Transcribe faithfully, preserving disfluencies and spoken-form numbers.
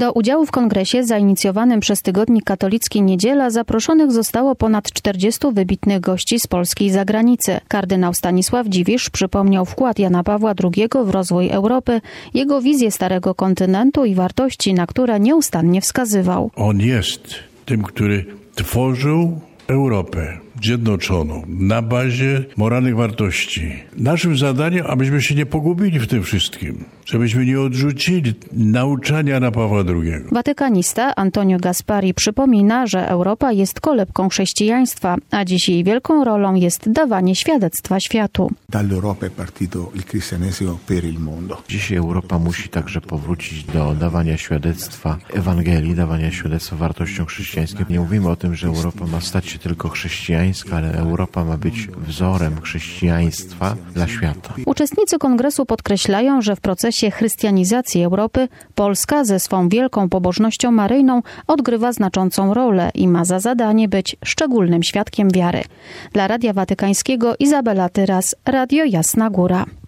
Do udziału w kongresie zainicjowanym przez tygodnik katolicki Niedziela zaproszonych zostało ponad czterdziestu wybitnych gości z Polski i zagranicy. Kardynał Stanisław Dziwisz przypomniał wkład Jana Pawła drugiego w rozwój Europy, jego wizję starego kontynentu i wartości, na które nieustannie wskazywał. On jest tym, który tworzył Europę zjednoczoną na bazie moralnych wartości. Naszym zadaniem, abyśmy się nie pogubili w tym wszystkim, żebyśmy nie odrzucili nauczania Jana Pawła drugiego. Watykanista Antonio Gaspari przypomina, że Europa jest kolebką chrześcijaństwa, a dziś jej wielką rolą jest dawanie świadectwa światu. Dzisiaj Europa musi także powrócić do dawania świadectwa Ewangelii, dawania świadectwa wartościom chrześcijańskim. Nie mówimy o tym, że Europa ma stać się tylko chrześcijańska, ale Europa ma być wzorem chrześcijaństwa dla świata. Uczestnicy kongresu podkreślają, że w procesie chrystianizacji Europy Polska ze swą wielką pobożnością maryjną odgrywa znaczącą rolę i ma za zadanie być szczególnym świadkiem wiary. Dla Radia Watykańskiego Izabela Tyras, Radio Jasna Góra.